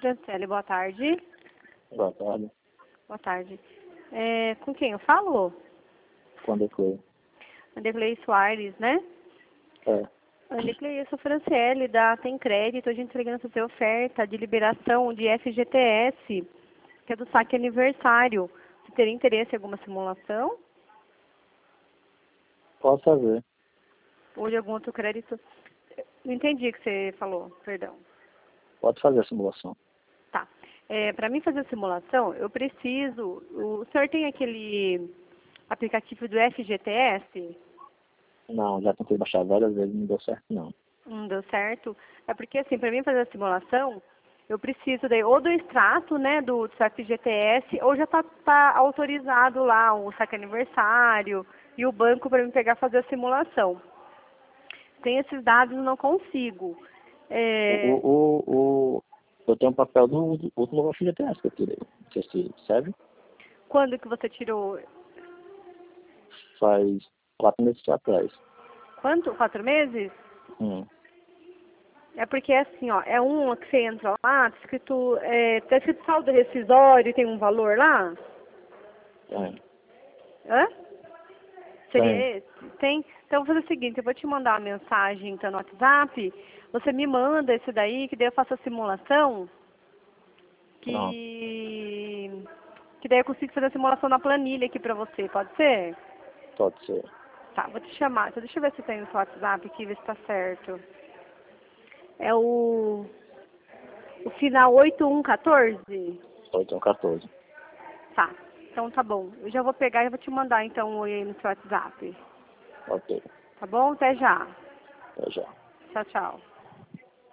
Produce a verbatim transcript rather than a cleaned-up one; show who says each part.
Speaker 1: Franciele, boa tarde.
Speaker 2: Boa tarde.
Speaker 1: Boa tarde. É, com quem eu falo?
Speaker 2: Quando foi?
Speaker 1: Anderlei Soares, né?
Speaker 2: É.
Speaker 1: Anderlei, eu sou Franciele, da Tem Crédito. A gente está ligando para fazer oferta de liberação de F G T S, que é do saque aniversário. Você teria interesse em alguma simulação?
Speaker 2: Posso fazer.
Speaker 1: Ou de algum outro crédito? Não entendi o que você falou, perdão.
Speaker 2: Pode fazer a simulação.
Speaker 1: Tá. É, para mim fazer a simulação, eu preciso... O senhor tem aquele aplicativo do F G T S?
Speaker 2: Não, já tentei baixar várias vezes, não deu certo não.
Speaker 1: Não deu certo? É porque, assim, para mim fazer a simulação, eu preciso daí, ou do extrato, né, do, do F G T S, ou já tá, tá autorizado lá o saque aniversário e o banco para mim pegar e fazer a simulação. Sem esses dados eu não consigo. É,
Speaker 2: O, o, o, eu tenho um papel do, do último F G T S que eu tirei. Não sei se serve.
Speaker 1: quando que você tirou?
Speaker 2: Faz quatro meses atrás.
Speaker 1: Quanto? Quatro meses?
Speaker 2: Hum.
Speaker 1: É porque assim, ó, é um que você entra lá, tá escrito, é, tá escrito saldo rescisório e tem um valor lá?
Speaker 2: Tem.
Speaker 1: Hã? Seria
Speaker 2: Tem.
Speaker 1: esse? Tem? Então eu vou fazer o seguinte, eu vou te mandar uma mensagem então, no WhatsApp, você me manda esse daí, que daí eu faço a simulação,
Speaker 2: Pronto.
Speaker 1: que, que daí eu consigo fazer a simulação na planilha aqui pra você, pode ser?
Speaker 2: Pode ser.
Speaker 1: Tá, vou te chamar, então, deixa eu ver se tem no seu WhatsApp aqui, ver se tá certo. É o, o final oito um um quatro?
Speaker 2: oito um quatorze.
Speaker 1: Tá, então tá bom. Eu já vou pegar e vou te mandar então o aí no seu WhatsApp.
Speaker 2: Ok.
Speaker 1: Tá bom? Até já.
Speaker 2: Até já.
Speaker 1: Tchau, tchau.